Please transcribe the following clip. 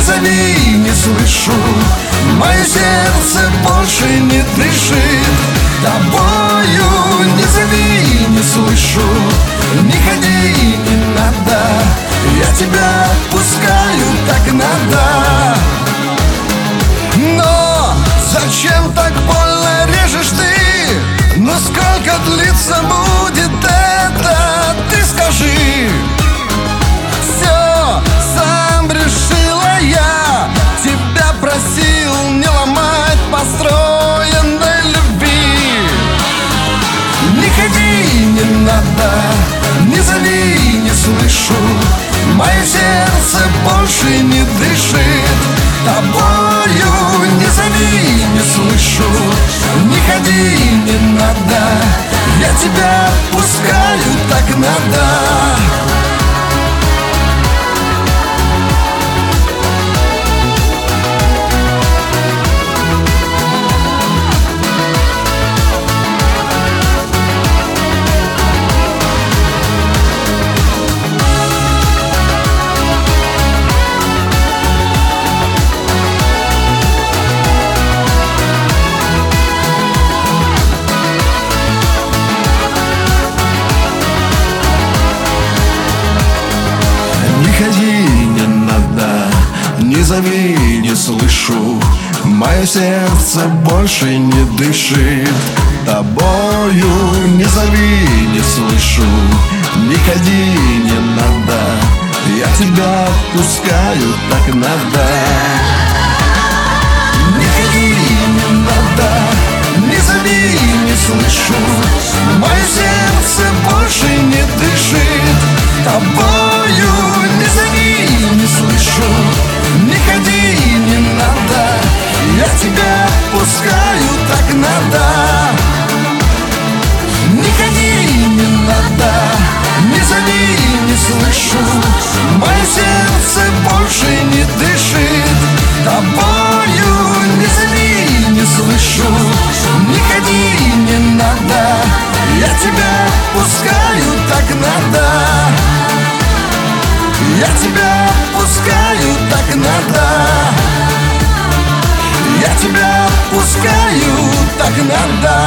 зови, не слышу. Мое сердце больше не дышит тобою. Не зови, не слышу. Не ходи, не надо. Я тебя отпускаю, так надо. Но зачем так больно режешь ты? Но сколько длиться будет это? Ты скажи. Все сам решила я. Тебя просил не ломать построенной любви. Не ходи, не надо. Не зови, не слышу. Мое сердце больше не дышит тобою. Не зови, не слышу. Не ходи, не надо. Я тебя отпускаю, так надо. Не зови, не слышу. Мое сердце больше не дышит тобою. Не зови, не слышу. Не ходи, не надо. Я тебя отпускаю, так надо. Не ходи, не надо. Не зови, не слышу. Мое сердце больше не дышит тобою. Не зови, не слышу. Не ходи, не надо. Я тебя отпускаю, так надо. Не ходи, не надо. Не зови, не слышу. Мое сердце больше не дышит тобою. Не зови, не слышу. Не ходи, не надо. Я тебя отпускаю, так надо. Я тебя отпускаю, так надо. Я тебя отпускаю, так надо.